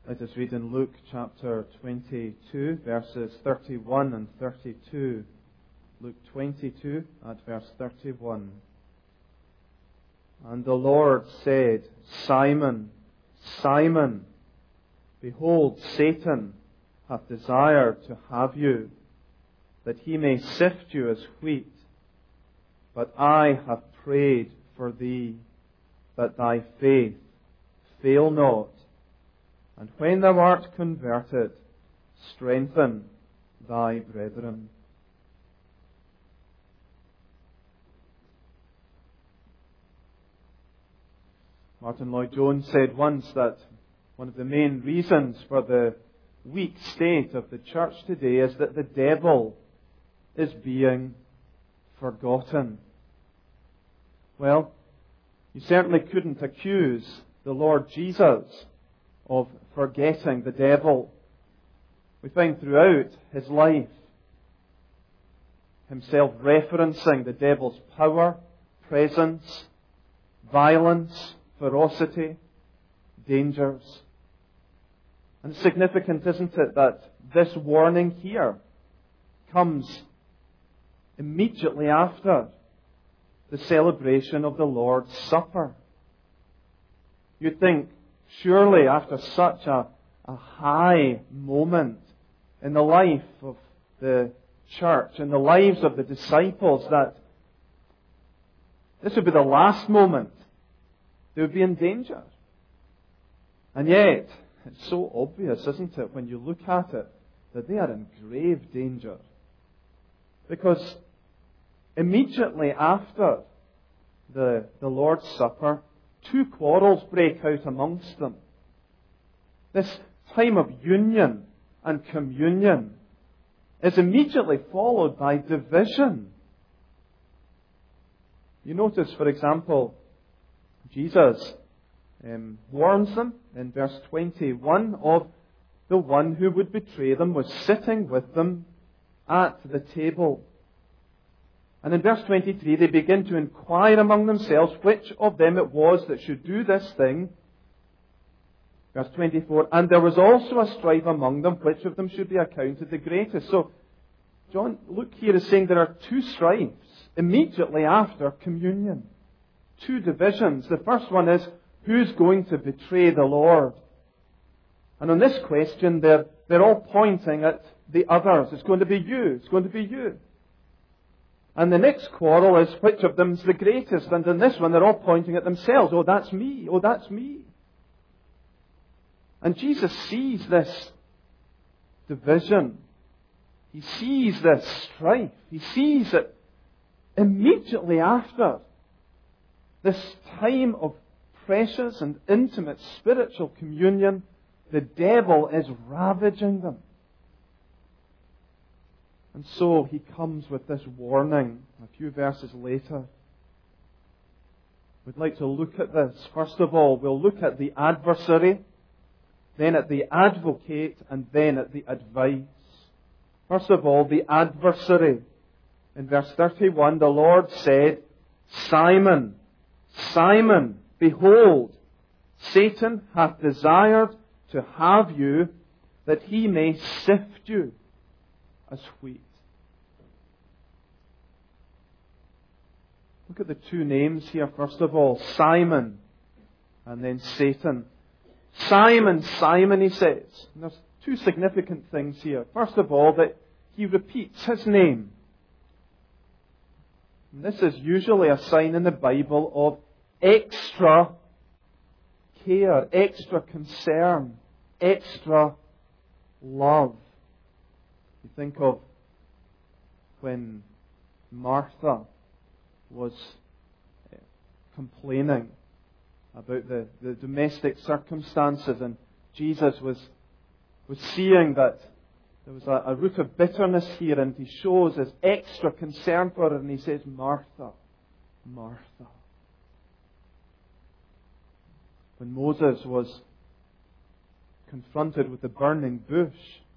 Let us read in Luke chapter 22, verses 31 and 32. Luke 22 at verse 31. And the Lord said, Simon, Simon, behold, Satan hath desired to have you, that he may sift you as wheat. But I have prayed for thee, that thy faith fail not. And when thou art converted, strengthen thy brethren. Martin Lloyd-Jones said once that one of the main reasons for the weak state of the church today is that the devil is being forgotten. Well, you certainly couldn't accuse the Lord Jesus of forgetting the devil. We find throughout his life himself referencing the devil's power, presence, violence, ferocity, dangers. And it's significant, isn't it, that this warning here comes immediately after the celebration of the Lord's Supper. You'd think, surely after such a high moment in the life of the church, in the lives of the disciples, that this would be the last moment they would be in danger. And yet, it's so obvious, isn't it, when you look at it, that they are in grave danger. Because immediately after the Lord's Supper, two quarrels break out amongst them. This time of union and communion is immediately followed by division. You notice, for example, Jesus warns them in verse 21 of the one who would betray them was sitting with them at the table. And in verse 23, they begin to inquire among themselves which of them it was that should do this thing. Verse 24, and there was also a strife among them, which of them should be accounted the greatest. So, Luke here is saying there are two strifes immediately after communion. Two divisions. The first one is, who's going to betray the Lord? And on this question, they're all pointing at the others. It's going to be you. It's going to be you. And the next quarrel is which of them's the greatest. And in this one, they're all pointing at themselves. Oh, that's me. Oh, that's me. And Jesus sees this division. He sees this strife. He sees it immediately after this time of precious and intimate spiritual communion. The devil is ravaging them. And so he comes with this warning a few verses later. We'd like to look at this. First of all, we'll look at the adversary, then at the advocate, and then at the advice. First of all, the adversary. In verse 31, the Lord said, Simon, Simon, behold, Satan hath desired to have you, that he may sift you as wheat. Look at the two names here. First of all, Simon, and then Satan. Simon, Simon, he says. And there's two significant things here. First of all, that he repeats his name. And this is usually a sign in the Bible of extra care, extra concern, extra love. You think of when Martha was complaining about the domestic circumstances, and Jesus was seeing that there was a root of bitterness here, and he shows his extra concern for her, and he says, Martha, Martha. When Moses was confronted with the burning bush,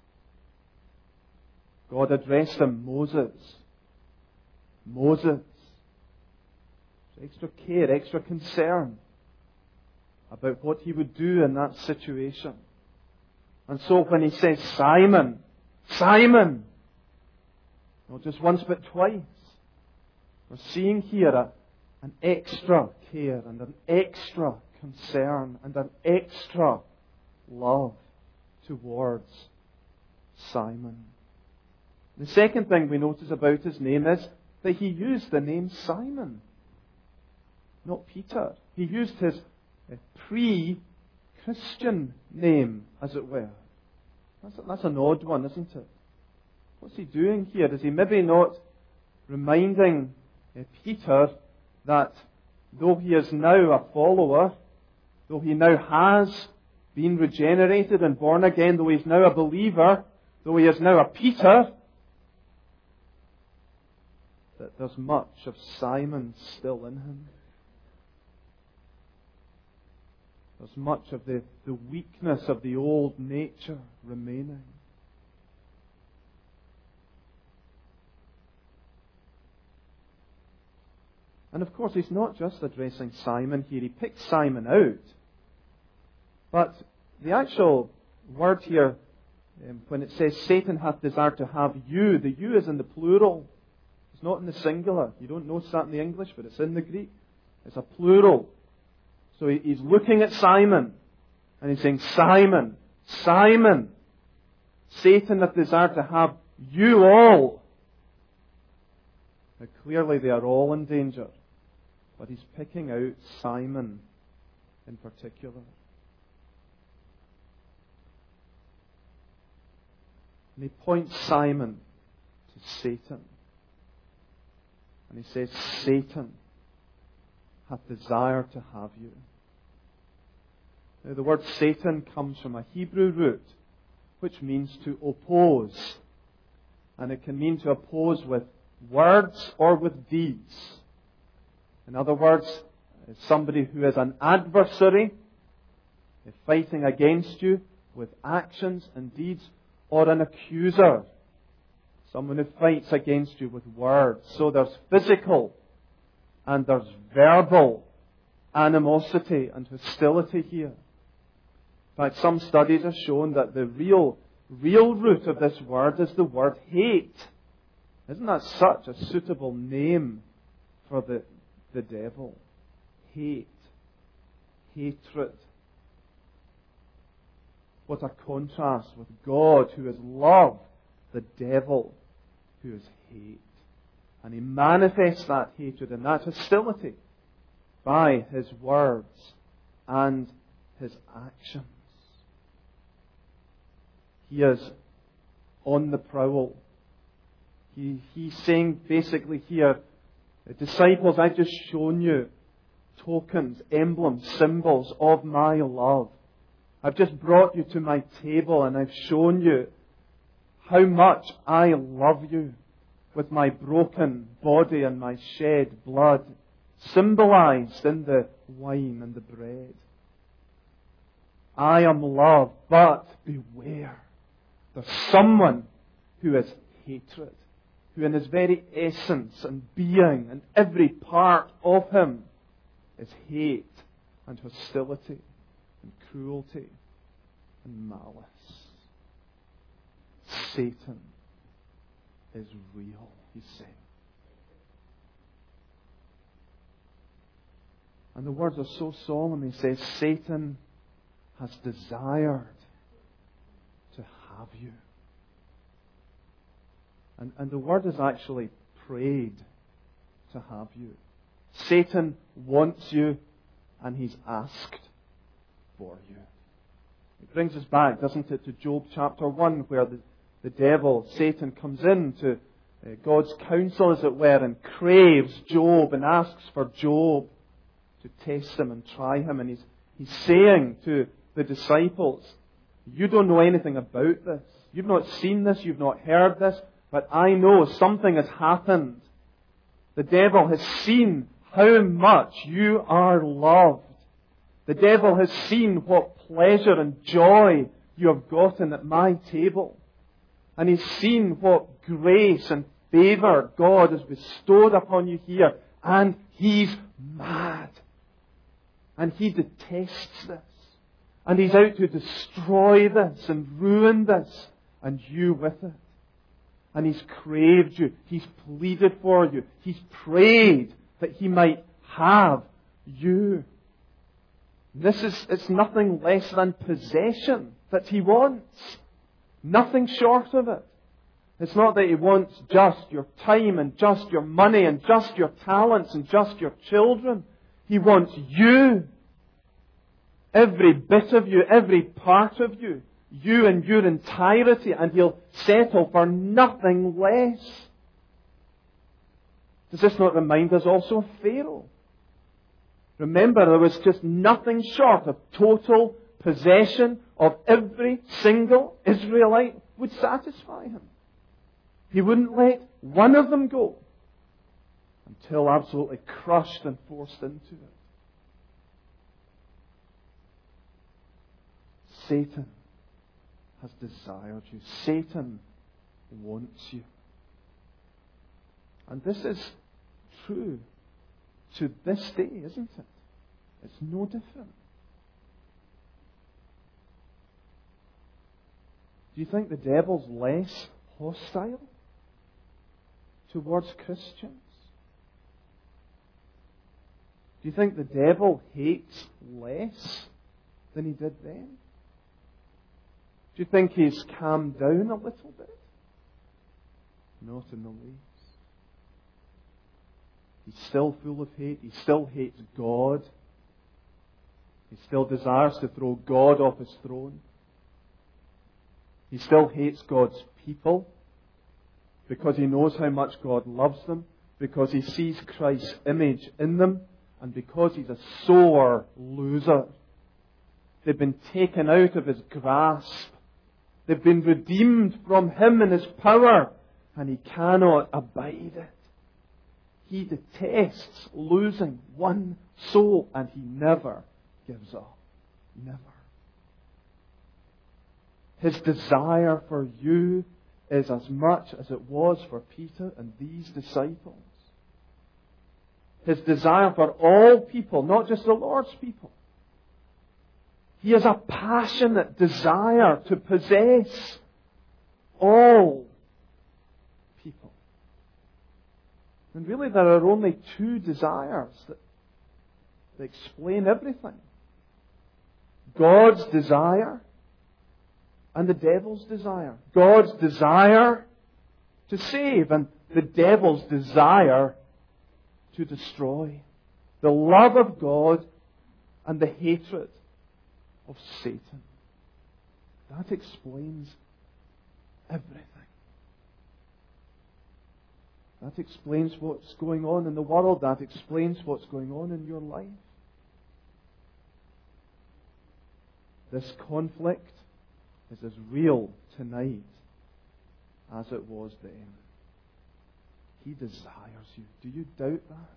God addressed him, Moses, Moses. Extra care, extra concern about what he would do in that situation. And so when he says, Simon, Simon, not just once but twice, we're seeing here an extra care and an extra concern and an extra love towards Simon. The second thing we notice about his name is that he used the name Simon, not Peter. He used his pre-Christian name, as it were. That's an odd one, isn't it? What's he doing here? Is he maybe not reminding Peter that though he is now a follower, though he now has been regenerated and born again, though he's now a believer, though he is now a Peter, that there's much of Simon still in him. There's much of the weakness of the old nature remaining. And of course, he's not just addressing Simon here. He picks Simon out. But the actual word here, when it says Satan hath desired to have you, the you is in the plural. It's not in the singular. You don't notice that in the English, but it's in the Greek. It's a plural. So he's looking at Simon, and he's saying, Simon, Simon, Satan hath desired to have you all. Now clearly they are all in danger, but he's picking out Simon in particular. And he points Simon to Satan. And he says, Satan hath desired to have you. Now the word Satan comes from a Hebrew root, which means to oppose. And it can mean to oppose with words or with deeds. In other words, somebody who is an adversary, fighting against you with actions and deeds, or an accuser, someone who fights against you with words. So there's physical and there's verbal animosity and hostility here. In fact, some studies have shown that the real root of this word is the word hate. Isn't that such a suitable name for the devil? Hate. Hatred. What a contrast with God, who is love, the devil, who is hate. And he manifests that hatred and that hostility by his words and his actions. He is on the prowl. He's saying basically here, disciples, I've just shown you tokens, emblems, symbols of my love. I've just brought you to my table and I've shown you how much I love you with my broken body and my shed blood, symbolized in the wine and the bread. I am love, but beware. There's someone who is hatred, who in his very essence and being and every part of him is hate and hostility and cruelty and malice. Satan is real, he's saying. And the words are so solemn. He says, Satan has desired to have you. And the word is actually prayed to have you. Satan wants you, and he's asked for you. It brings us back, doesn't it, to Job chapter 1, where the devil, Satan, comes into God's counsel, as it were, and craves Job and asks for Job to test him and try him. And he's saying to the disciples, you don't know anything about this. You've not seen this. You've not heard this. But I know something has happened. The devil has seen how much you are loved. The devil has seen what pleasure and joy you have gotten at my table. And he's seen what grace and favor God has bestowed upon you here. And he's mad. And he detests this. And he's out to destroy this and ruin this, and you with it. And he's craved you. He's pleaded for you. He's prayed that he might have you. It's nothing less than possession that he wants. Nothing short of it. It's not that he wants just your time and just your money and just your talents and just your children. He wants you. Every bit of you, every part of you. You in your entirety, and he'll settle for nothing less. Does this not remind us also of Pharaoh? Remember, there was just nothing short of total possession of every single Israelite would satisfy him. He wouldn't let one of them go until absolutely crushed and forced into it. Satan has desired you. Satan wants you. And this is true to this day, isn't it? It's no different. Do you think the devil's less hostile towards Christians? Do you think the devil hates less than he did then? Do you think he's calmed down a little bit? Not in the least. He's still full of hate. He still hates God. He still desires to throw God off his throne. He still hates God's people because he knows how much God loves them, because he sees Christ's image in them, and because he's a sore loser. They've been taken out of his grasp. They've been redeemed from him and his power, and he cannot abide it. He detests losing one soul, and he never gives up. Never. His desire for you is as much as it was for Peter and these disciples. His desire for all people, not just the Lord's people. He has a passionate desire to possess all people. And really there are only two desires that explain everything. God's desire and the devil's desire. God's desire to save and the devil's desire to destroy. The love of God and the hatred of Satan. That explains everything. That explains what's going on in the world. That explains what's going on in your life. This conflict is as real tonight as it was then. He desires you. Do you doubt that?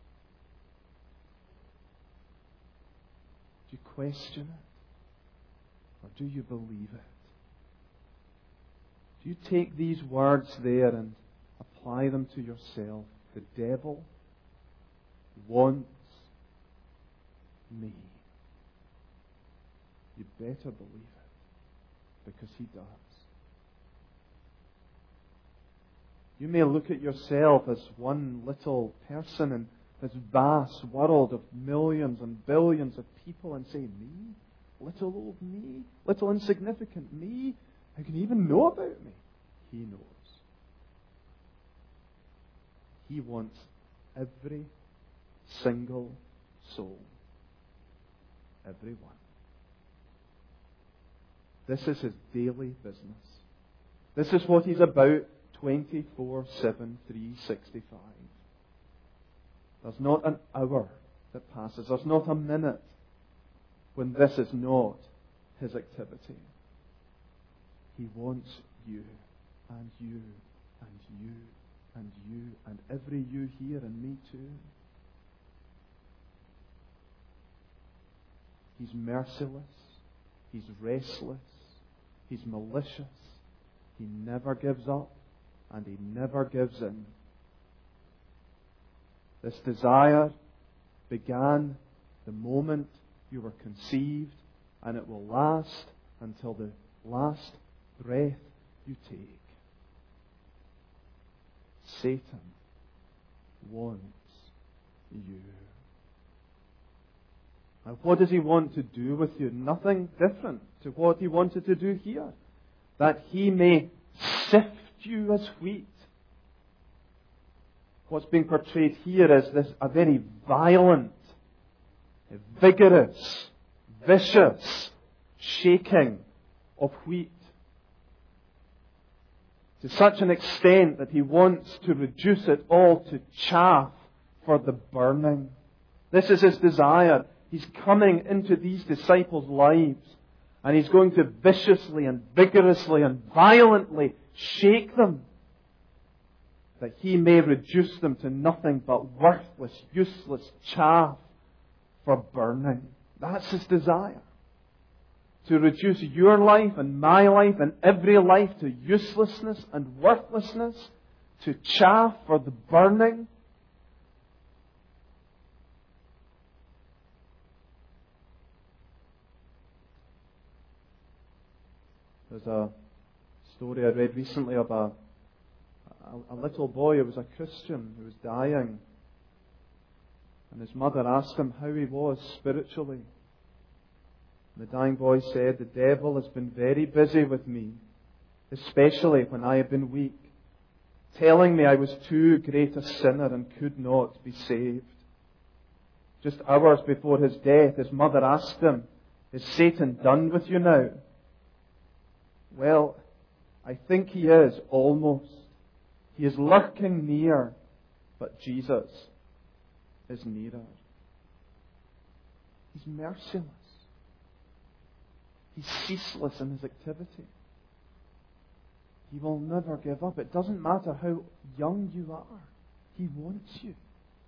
Do you question it? Or do you believe it? Do you take these words there and apply them to yourself? The devil wants me. You better believe it, because he does. You may look at yourself as one little person in this vast world of millions and billions of people and say, me? Little old me? Little insignificant me? How can he even know about me? He knows. He wants every single soul. Every one. This is his daily business. This is what he's about 24/7, 365. There's not an hour that passes. There's not a minute when this is not his activity. He wants you and you and you and you and every you here and me too. He's merciless. He's restless. He's malicious. He never gives up and he never gives in. This desire began the moment you were conceived and it will last until the last breath you take. Satan wants you. Now, what does he want to do with you? Nothing different to what he wanted to do here. That he may sift you as wheat. What's being portrayed here is a very violent, vigorous, vicious shaking of wheat. To such an extent that he wants to reduce it all to chaff for the burning. This is his desire. He's coming into these disciples' lives, and he's going to viciously and vigorously and violently shake them, that he may reduce them to nothing but worthless, useless chaff for burning. That's his desire. To reduce your life and my life and every life to uselessness and worthlessness, to chaff for the burning. There's a story I read recently of a little boy who was a Christian who was dying. And his mother asked him how he was spiritually. The dying boy said, "The devil has been very busy with me, especially when I have been weak, telling me I was too great a sinner and could not be saved." Just hours before his death, his mother asked him, "Is Satan done with you now?" "Well, I think he is, almost. He is lurking near, but Jesus is nearer." He's merciless. He's ceaseless in his activity. He will never give up. It doesn't matter how young you are. He wants you.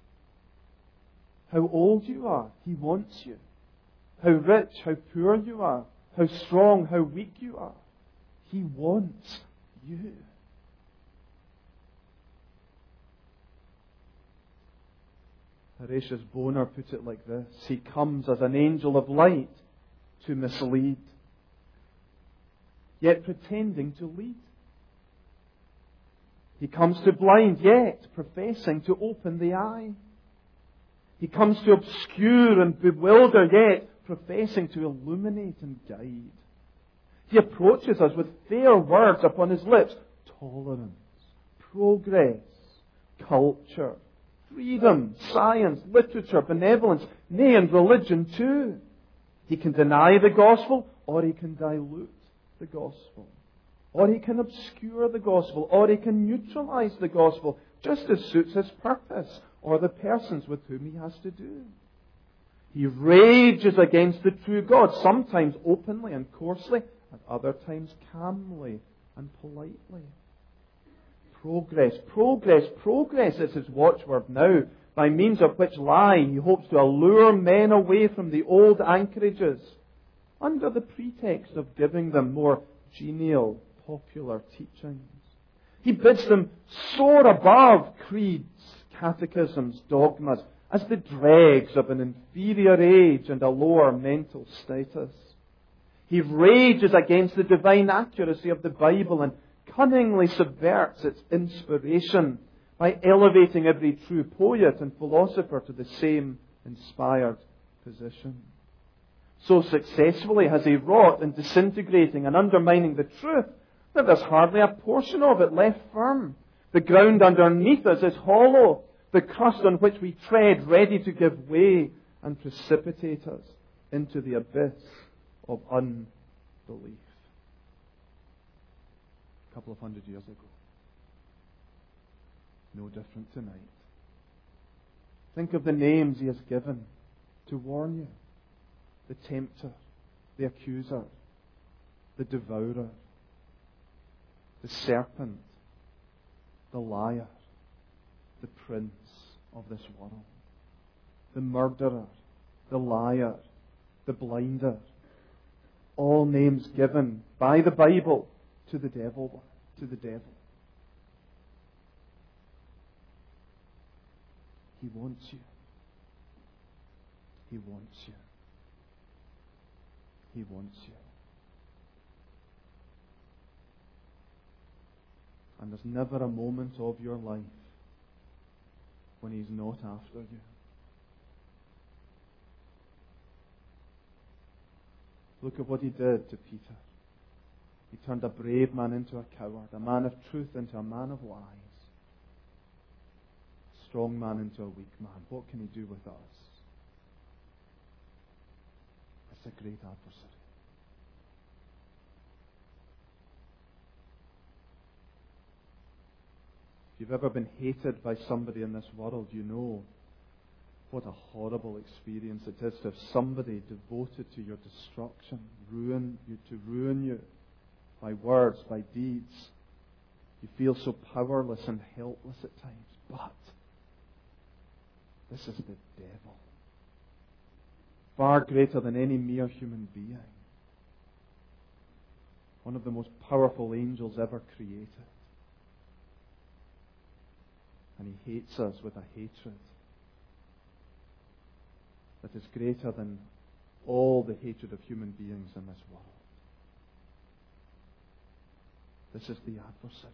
How old you are, he wants you. How rich, how poor you are, how strong, how weak you are. He wants you. Horatius Bonar put it like this: he comes as an angel of light to mislead, yet pretending to lead. He comes to blind, yet professing to open the eye. He comes to obscure and bewilder, yet professing to illuminate and guide. He approaches us with fair words upon his lips: tolerance, progress, culture, freedom, science, literature, benevolence, nay, and religion too. He can deny the gospel, or he can dilute the gospel. Or he can obscure the gospel, or he can neutralize the gospel, just as suits his purpose, or the persons with whom he has to do. He rages against the true God, sometimes openly and coarsely, at other times calmly and politely. Progress, progress, progress is his watchword now, by means of which lie he hopes to allure men away from the old anchorages, under the pretext of giving them more genial, popular teachings. He bids them soar above creeds, catechisms, dogmas, as the dregs of an inferior age and a lower mental status. He rages against the divine accuracy of the Bible and cunningly subverts its inspiration by elevating every true poet and philosopher to the same inspired position. So successfully has he wrought in disintegrating and undermining the truth that there's hardly a portion of it left firm. The ground underneath us is hollow, the crust on which we tread ready to give way and precipitate us into the abyss of unbelief. A couple of 100 years ago. No different tonight. Think of the names he has given to warn you: the tempter, the accuser, the devourer, the serpent, the liar, the prince of this world, the murderer, the liar, the blinder. All names given by the Bible to the devil. He wants you. He wants you. He wants you. And there's never a moment of your life when He's not after you. Look at what He did to Peter. He turned a brave man into a coward, a man of truth into a man of lies, a strong man into a weak man. What can He do with us? It's a great adversary. If you've ever been hated by somebody in this world, you know what a horrible experience it is to have somebody devoted to your destruction, ruin you by words, by deeds. You feel so powerless and helpless at times. But this is the devil. Far greater than any mere human being. One of the most powerful angels ever created. And he hates us with a hatred that is greater than all the hatred of human beings in this world. This is the adversary.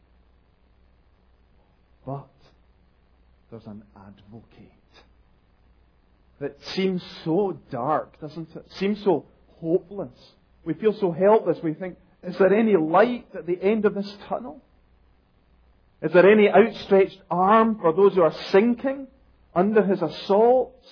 But there's an advocate. It seems so dark, doesn't it? It seems so hopeless. We feel so helpless. We think, is there any light at the end of this tunnel? Is there any outstretched arm for those who are sinking under His assaults?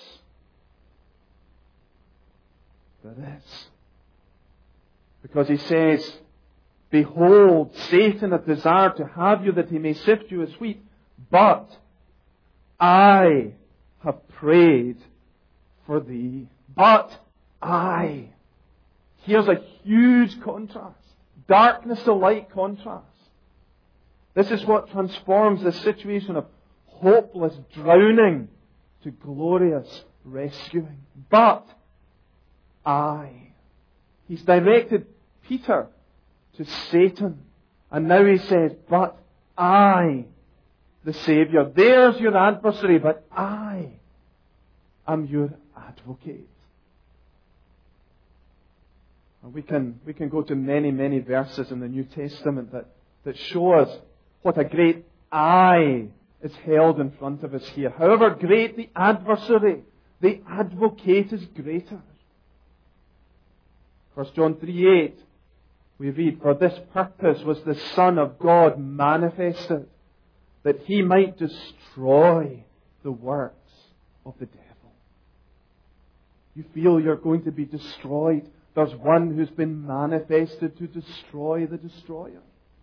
There is. Because He says, behold, Satan hath desired to have you that he may sift you as wheat, but I have prayed for thee. But I. Here's a huge contrast. Darkness to light contrast. This is what transforms the situation of hopeless drowning to glorious rescuing. But I. He's directed Peter to Satan. And now he says, but I, the Saviour. There's your adversary, but I am your advocate. And we can go to many, many verses in the New Testament that show us what a great I is held in front of us here. However great the adversary, the advocate is greater. 1 John 3:8, we read, for this purpose was the Son of God manifested, that He might destroy the works of the devil. You feel you're going to be destroyed. There's one who's been manifested to destroy the destroyer.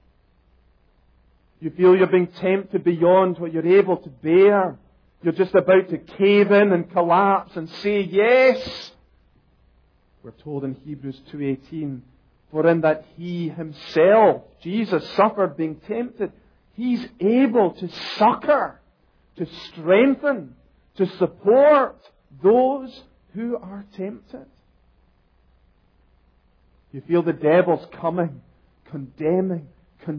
You feel you're being tempted beyond what you're able to bear. You're just about to cave in and collapse and say yes. We're told in Hebrews 2:18, for in that He Himself, Jesus, suffered being tempted, He's able to succor, to strengthen, to support those who are tempted. You feel the devil's coming, condemning,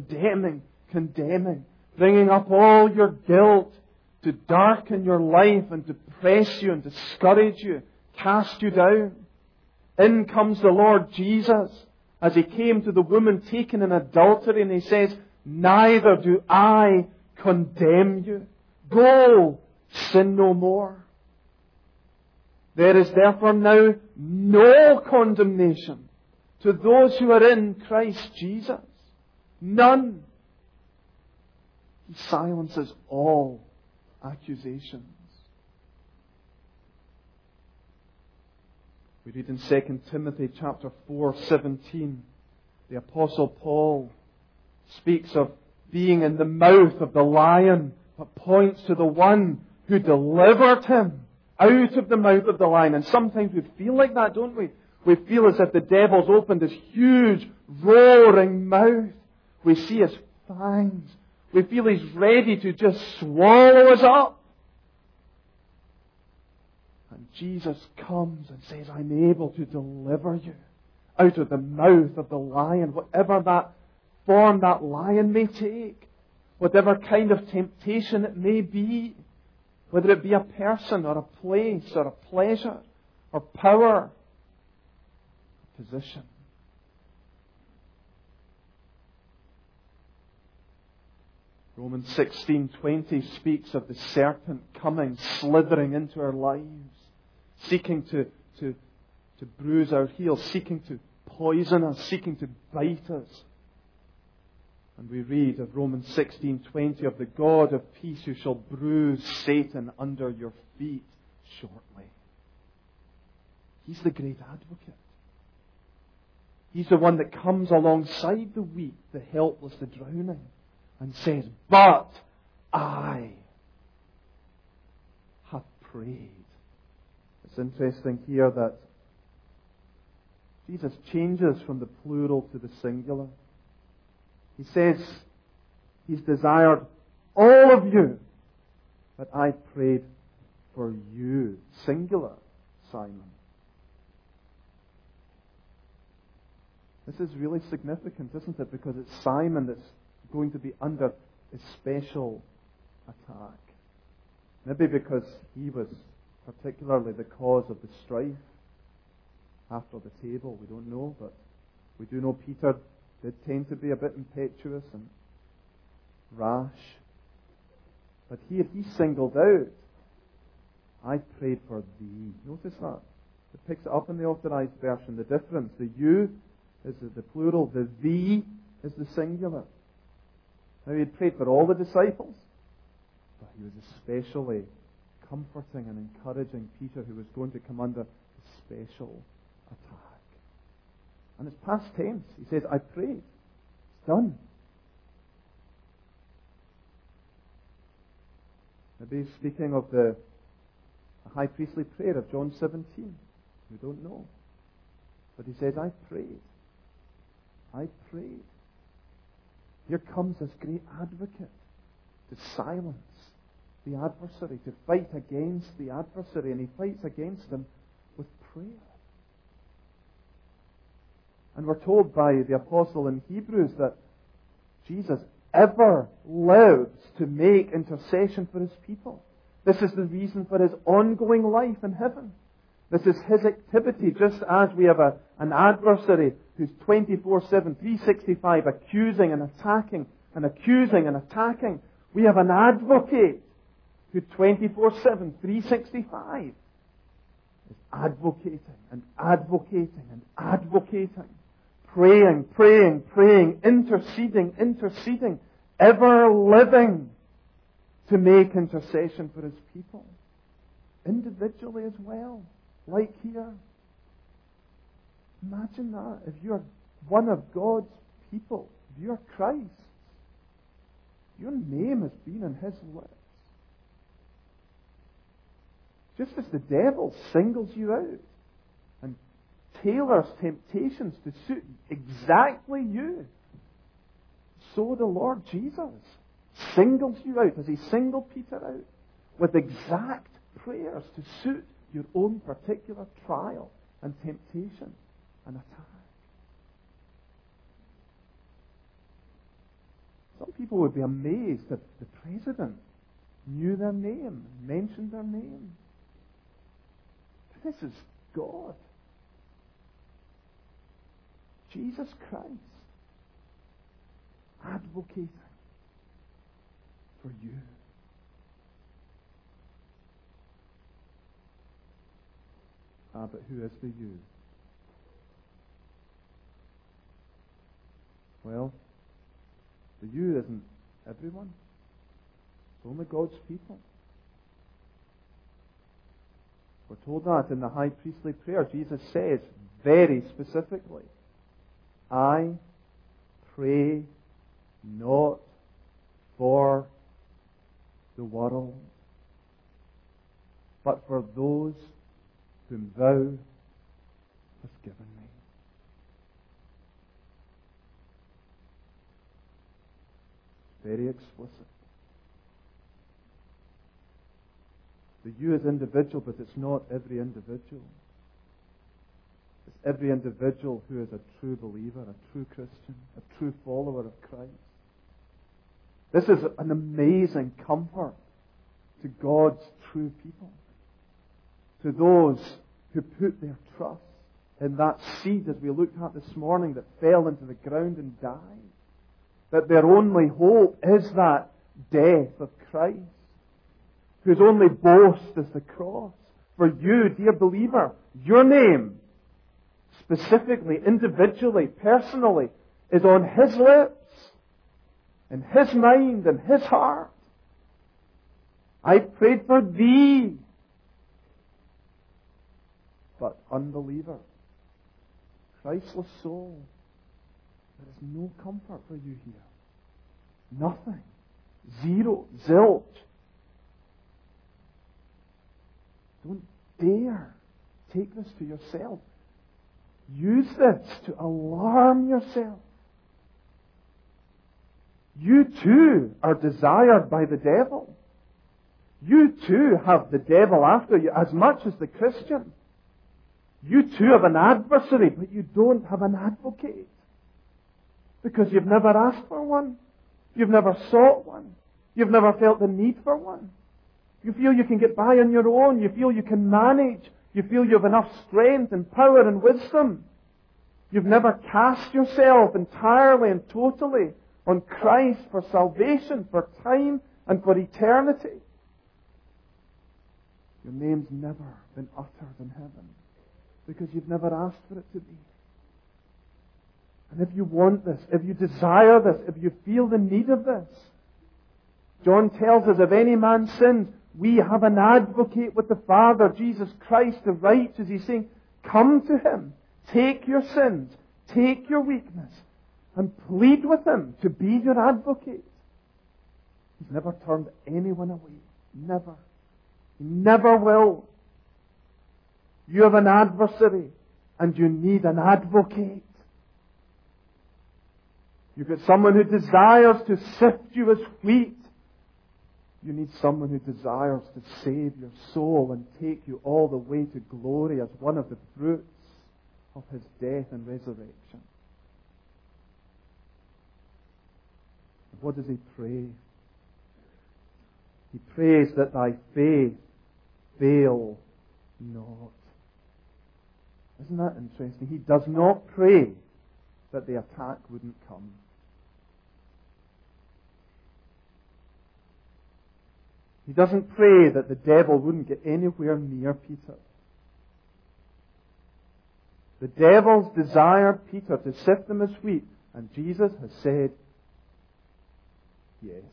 bringing up all your guilt to darken your life and depress you and discourage you, cast you down. In comes the Lord Jesus as He came to the woman taken in adultery, and He says, neither do I condemn you. Go, sin no more. There is therefore now no condemnation to those who are in Christ Jesus. None. He silences all accusations. We read in 2 Timothy chapter 4:17, the Apostle Paul speaks of being in the mouth of the lion, but points to the one who delivered him out of the mouth of the lion. And sometimes we feel like that, don't we? We feel as if the devil's opened his huge, roaring mouth. We see his fangs. We feel he's ready to just swallow us up. And Jesus comes and says, I'm able to deliver you out of the mouth of the lion, whatever that form that lion may take, whatever kind of temptation it may be, whether it be a person or a place or a pleasure or power, position. Romans 16:20 speaks of the serpent coming, slithering into our lives, seeking to bruise our heels, seeking to poison us, seeking to bite us. And we read of Romans 16:20 of the God of peace who shall bruise Satan under your feet shortly. He's the great advocate. He's the one that comes alongside the weak, the helpless, the drowning, and says, "But I have prayed." It's interesting here that Jesus changes from the plural to the singular. He says He's desired all of you, but I prayed for you, singular, Simon. This is really significant, isn't it? Because it's Simon that's going to be under a special attack. Maybe because he was particularly the cause of the strife after the table. We don't know, but we do know Peter did tend to be a bit impetuous and rash. But here he singled out, "I prayed for thee." Notice that. It picks it up in the Authorized Version, the difference. The you is the plural, the thee is the singular. Now he had prayed for all the disciples, but he was especially comforting and encouraging Peter, who was going to come under a special attack. And it's past tense. He says, "I prayed." It's done. Maybe he's speaking of the high priestly prayer of John 17. We don't know. But he says, "I prayed. I prayed." Here comes this great advocate to silence the adversary, to fight against the adversary, and he fights against him with prayer. And we're told by the apostle in Hebrews that Jesus ever lives to make intercession for His people. This is the reason for His ongoing life in heaven. This is His activity, just as we have an adversary who's 24/7, 365, accusing and attacking and accusing and attacking. We have an advocate who 24/7, 365 is advocating and advocating and advocating, praying, praying, praying, interceding, ever living to make intercession for His people. Individually as well. Like here. Imagine that. If you're one of God's people, if you're Christ, your name has been on His lips. Just as the devil singles you out and tailors temptations to suit exactly you, so the Lord Jesus singles you out, as He singled Peter out, with exact prayers to suit your own particular trial and temptation and attack. Some people would be amazed if the president knew their name, mentioned their name. But this is God. Jesus Christ advocating for you. But who is the you? Well, the you isn't everyone. It's only God's people. We're told that in the high priestly prayer. Jesus says very specifically, "I pray not for the world, but for those whom thou hast given me." Very explicit. The you is individual, but it's not every individual. It's every individual who is a true believer, a true Christian, a true follower of Christ. This is an amazing comfort to God's true people, to those who put their trust in that seed, as we looked at this morning, that fell into the ground and died. That their only hope is that death of Christ, whose only boast is the cross. For you, dear believer, your name, specifically, individually, personally, is on His lips, in His mind, in His heart. I prayed for thee. But unbeliever, Christless soul, there is no comfort for you here. Nothing. Zero. Zilch. Don't dare take this to yourself. Use this to alarm yourself. You too are desired by the devil. You too have the devil after you as much as the Christian. You too have an adversary, but you don't have an advocate. Because you've never asked for one. You've never sought one. You've never felt the need for one. You feel you can get by on your own. You feel you can manage. You feel you have enough strength and power and wisdom. You've never cast yourself entirely and totally on Christ for salvation, for time, and for eternity. Your name's never been uttered in heaven because you've never asked for it to be. And if you want this, if you desire this, if you feel the need of this, John tells us, if any man sins, we have an advocate with the Father, Jesus Christ the righteous. He's saying, come to Him, take your sins, take your weakness, and plead with Him to be your advocate. He's never turned anyone away. Never. He never will. You have an adversary, and you need an advocate. You've got someone who desires to sift you as wheat. You need someone who desires to save your soul and take you all the way to glory as one of the fruits of His death and resurrection. And what does he pray? He prays that thy faith fail not. Isn't that interesting? He does not pray that the attack wouldn't come. He doesn't pray that the devil wouldn't get anywhere near Peter. The devil's desired Peter to sift him as wheat, and Jesus has said, yes.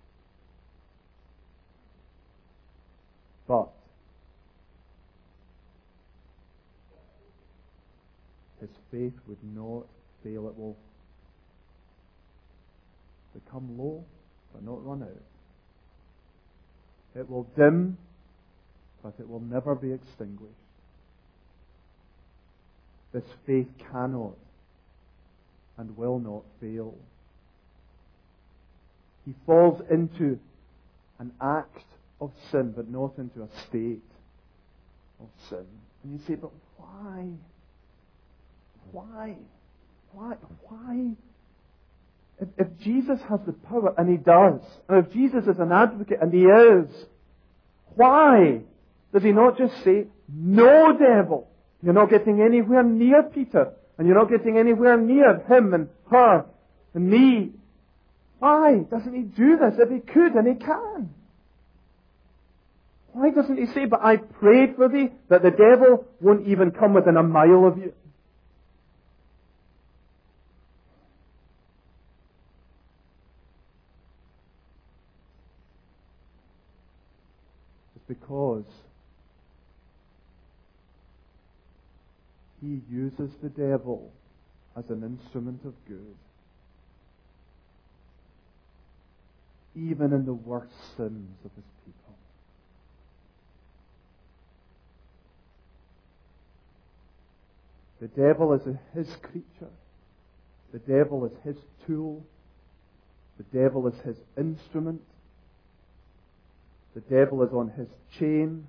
But his faith would not fail. It will become low, but not run out. It will dim, but it will never be extinguished. This faith cannot and will not fail. He falls into an act of sin, but not into a state of sin. And you say, but why? Why? Why? Why? If Jesus has the power, and He does, and if Jesus is an advocate, and He is, why does He not just say, no, devil, you're not getting anywhere near Peter, and you're not getting anywhere near him and her and me? Why doesn't He do this if He could, and He can? Why doesn't He say, but I prayed for thee that the devil won't even come within a mile of you? Because He uses the devil as an instrument of good, even in the worst sins of His people. The devil is His creature. The devil is His tool. The devil is His instrument. The devil is on His chain,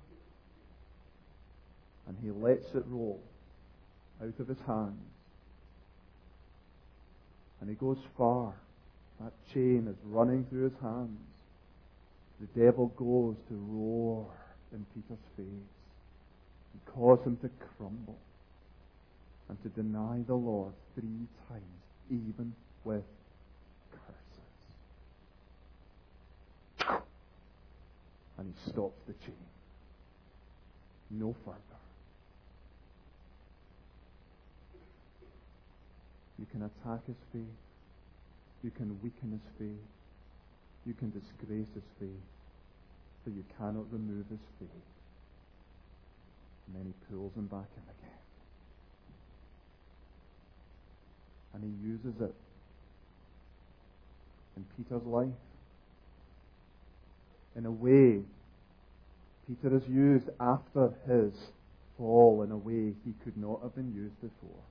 and He lets it roll out of His hands. And He goes far. That chain is running through His hands. The devil goes to roar in Peter's face and cause him to crumble. and to deny the Lord 3 times, even with curses. And he stops the chain. No further. You can attack his faith. You can weaken his faith. You can disgrace his faith. But you cannot remove his faith. And then he pulls him back in again. And he uses it in Peter's life. In a way, Peter is used after his fall in a way he could not have been used before.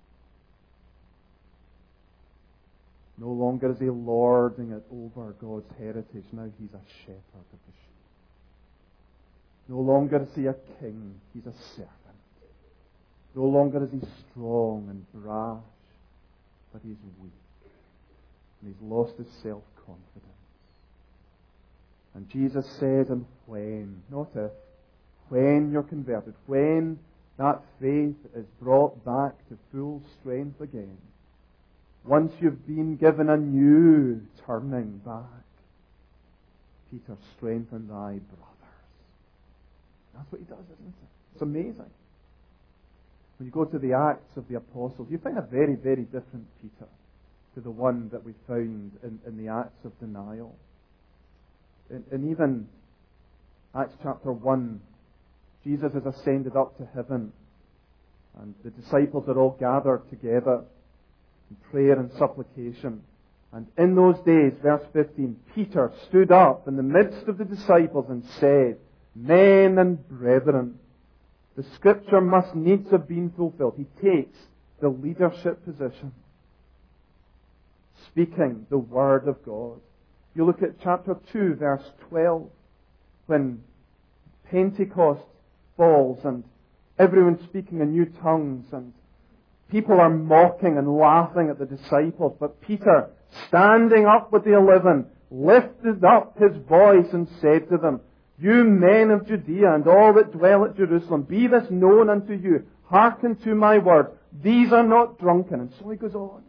No longer is he lording it over God's heritage. Now he's a shepherd of the sheep. No longer is he a king. He's a servant. No longer is he strong and brash, but he's weak. And he's lost his self-confidence. And Jesus said, and when, not if, when you're converted, when that faith is brought back to full strength again, once you've been given a new turning back, Peter, strengthen thy brothers. That's what he does, isn't it? It's amazing. When you go to the Acts of the Apostles, you find a very, very different Peter to the one that we found in the Acts of Denial. And even Acts chapter 1, Jesus is ascended up to heaven, and the disciples are all gathered together in prayer and supplication. And in those days, verse 15, Peter stood up in the midst of the disciples and said, Men and brethren, the scripture must needs have been fulfilled. He takes the leadership position, speaking the word of God. You look at chapter 2, verse 12, when Pentecost falls and everyone's speaking in new tongues and people are mocking and laughing at the disciples. But Peter, standing up with the 11, lifted up his voice and said to them, You men of Judea and all that dwell at Jerusalem, be this known unto you. Hearken to my word. These are not drunken. And so he goes on.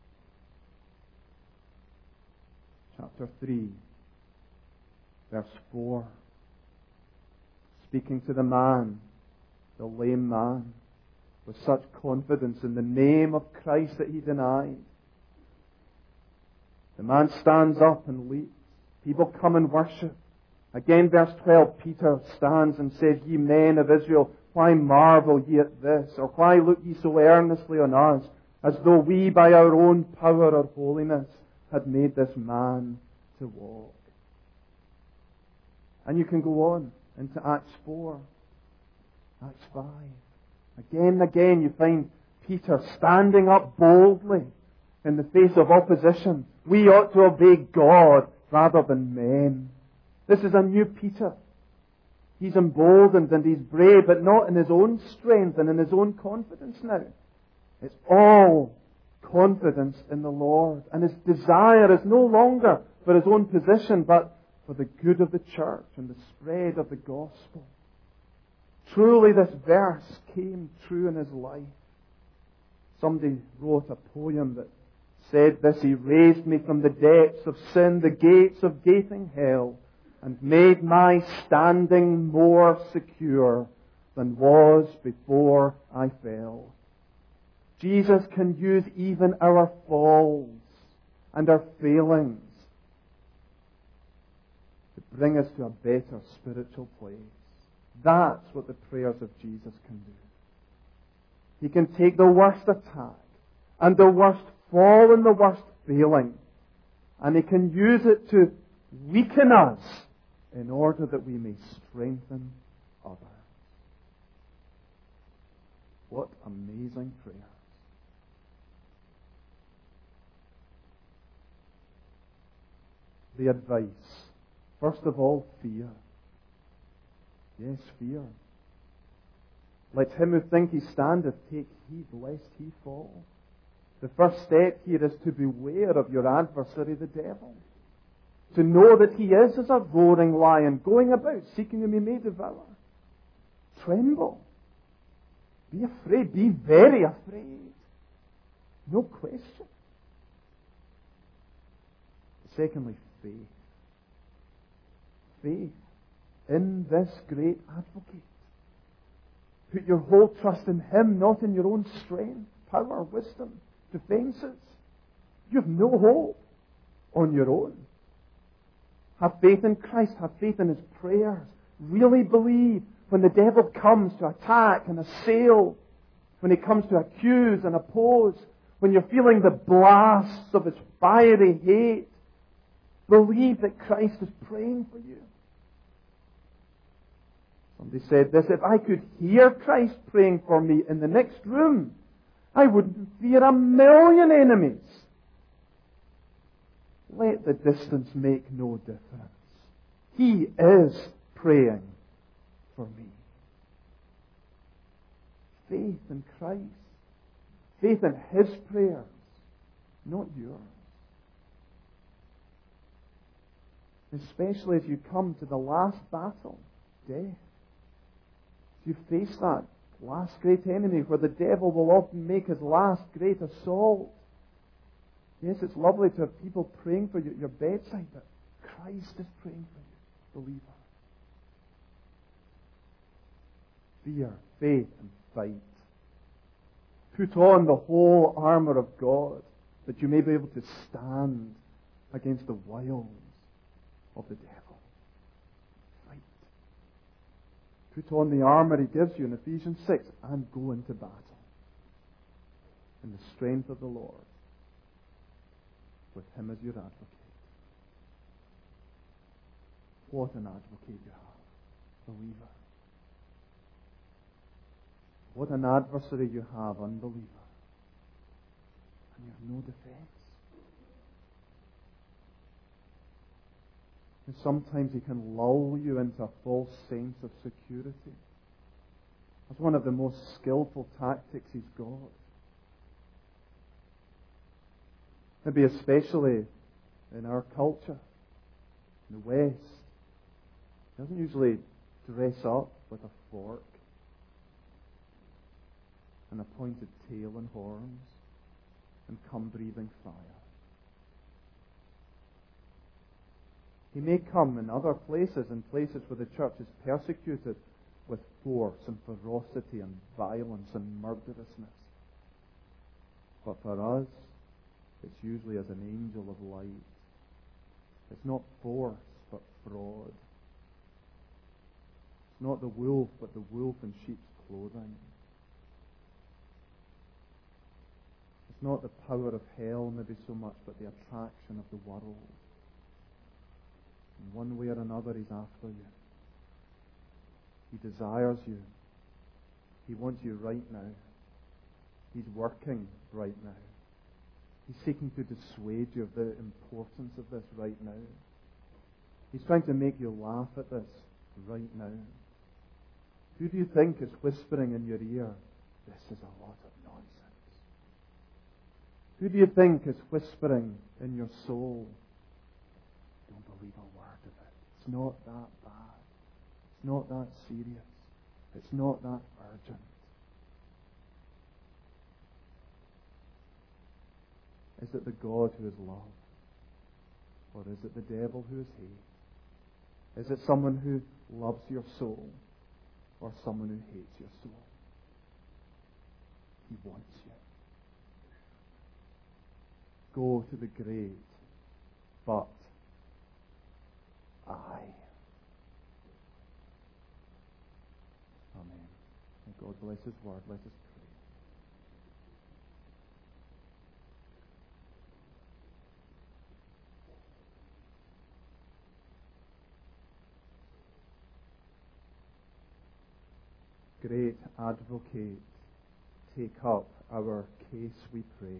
Chapter 3, verse 4. Speaking to the man, the lame man, with such confidence in the name of Christ that he denied. The man stands up and leaps. People come and worship. Again, verse 12, Peter stands and says, Ye men of Israel, why marvel ye at this? Or why look ye so earnestly on us, as though we by our own power or holiness had made this man to walk? And you can go on into Acts 4, Acts 5. Again and again you find Peter standing up boldly in the face of opposition. We ought to obey God rather than men. This is a new Peter. He's emboldened and he's brave, but not in his own strength and in his own confidence now. It's all confidence in the Lord. And his desire is no longer for his own position, but for the good of the church and the spread of the gospel. Truly this verse came true in his life. Somebody wrote a poem that said this: He raised me from the depths of sin, the gates of gaping hell, and made my standing more secure than was before I fell. Jesus can use even our falls and our failings to bring us to a better spiritual place. That's what the prayers of Jesus can do. He can take the worst attack and the worst fall and the worst failing, and He can use it to weaken us in order that we may strengthen others. What amazing prayers. The advice. First of all, fear. Yes, fear. Let him who think he standeth take heed lest he fall. The first step here is to beware of your adversary, the devil. To know that he is as a roaring lion, going about, seeking whom he may devour. Tremble. Be afraid. Be very afraid. No question. Secondly, faith. Faith in this great advocate. Put your whole trust in Him, not in your own strength, power, wisdom, defenses. You have no hope on your own. Have faith in Christ. Have faith in His prayers. Really believe when the devil comes to attack and assail, when he comes to accuse and oppose, when you're feeling the blasts of his fiery hate, believe that Christ is praying for you. Somebody said this, if I could hear Christ praying for me in the next room, I wouldn't fear a million enemies. Let the distance make no difference. He is praying for me. Faith in Christ. Faith in His prayers, not yours. Especially as you come to the last battle, death. You face that last great enemy where the devil will often make his last great assault. Yes, it's lovely to have people praying for you at your bedside, but Christ is praying for you, believer. Fear, faith, and fight. Put on the whole armour of God that you may be able to stand against the wiles of the devil. Put on the armour He gives you in Ephesians 6 and go into battle in the strength of the Lord with Him as your advocate. What an advocate you have, believer. What an adversary you have, unbeliever. And you have no defence. And sometimes He can lull you into a false sense of security. That's one of the most skillful tactics He's got. Maybe especially in our culture, in the West. He doesn't usually dress up with a fork, and a pointed tail and horns, and come breathing fire. He may come in other places, in places where the church is persecuted, with force and ferocity and violence and murderousness. But for us, it's usually as an angel of light. It's not force, but fraud. It's not the wolf, but the wolf in sheep's clothing. It's not the power of hell maybe so much, but the attraction of the world. In one way or another, He's after you. He desires you. He wants you right now. He's working right now. He's seeking to dissuade you of the importance of this right now. He's trying to make you laugh at this right now. Who do you think is whispering in your ear, this is a lot of nonsense? Who do you think is whispering in your soul, don't believe a word of it. It's not that bad. It's not that serious. It's not that urgent. Is it the God who is love? Or is it the devil who is hate? Is it someone who loves your soul? Or someone who hates your soul? He wants you. Go to the great, but I. Amen. May God bless His word. Let us pray. Great Advocate, take up our case, we pray.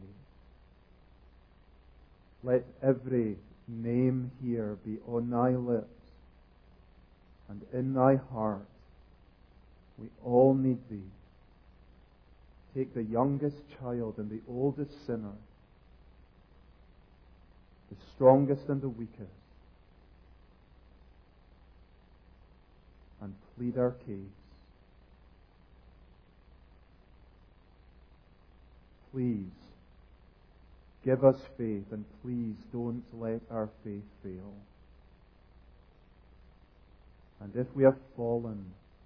Let every name here be on thy lips and in thy heart. We all need thee. Take the youngest child and the oldest sinner, the strongest and the weakest, and plead our case. please give us faith, and please don't let our faith fail. And if we have fallen,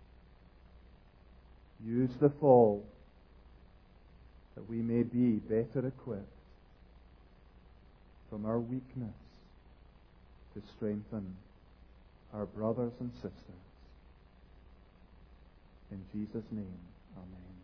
use the fall that we may be better equipped from our weakness to strengthen our brothers and sisters. In Jesus' name, amen.